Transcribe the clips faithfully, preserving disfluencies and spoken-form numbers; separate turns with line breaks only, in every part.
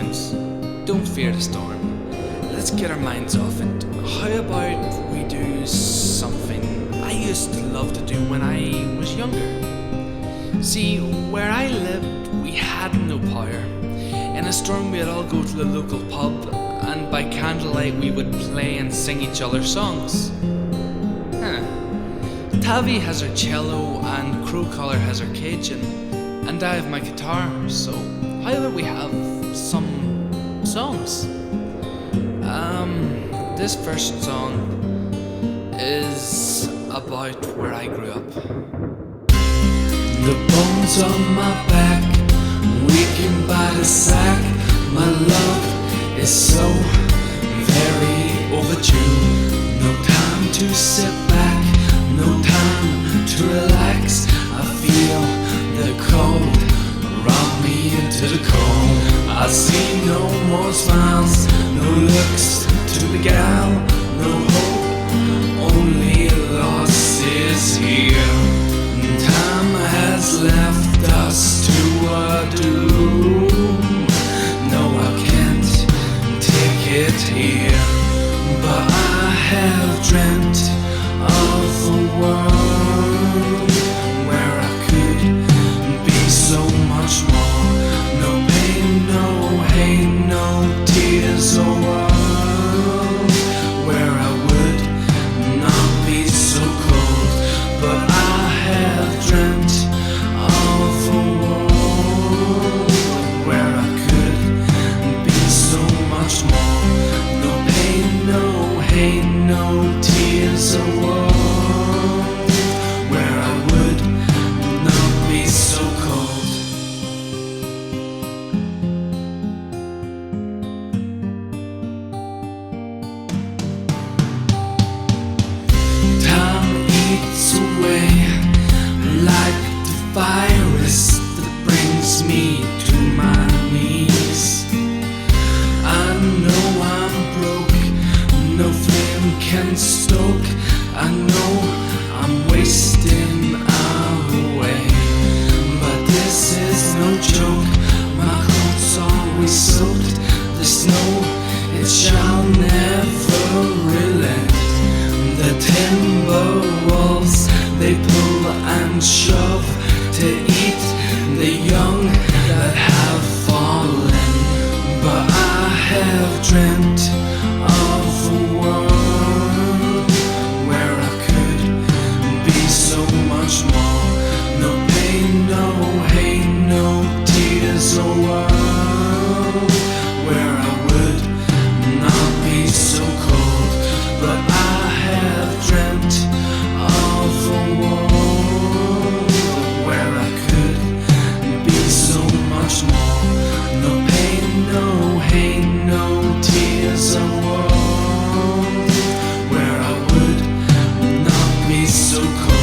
songs. Don't fear the storm. Let's get our minds off it. How about we do something I used to love to do when I was younger? See, where I lived, we had no power. In a storm, we'd all go to the local pub, and by candlelight, we would play and sing each other's songs. Huh. Tavi has her cello, and Crowcollar has her Cajun, and I have my guitar, so how about we have some songs? Um, this first song is about where I grew up. The bones on my back, weakened by the sack. My love is so very overdue. No time to sit back, no time to relax. I feel the cold round me into the cold. I see no more smiles, no looks to beguile, no hope, only loss is here. Time has left us to a doom. No, I can't take it here, but I have dreamt of a world where I could be so much more. No pain, no hate, no tears, a world where I would not be so cold. But I have dreamt of a world where I could be so much more. No pain, no hate, no tears, a world where I would not be so cold. Time eats away like the virus that brings me to my knees. I know I'm broke, no flame can stoke. I know I'm wasting away, but this is no joke. My coat's always soaked, the snow, it shall never relent. The timber walls, they pull and shove to eat the young that have fallen. But I have dreamt of a world where I could be so much more. No pain, no hate, no tears, a world where I would not be so cold. But I have dreamt of a world where I could be so much more. No pain, no hate, no tears, a world where I would not be so cold.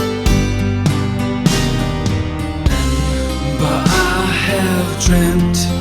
But I have dreamt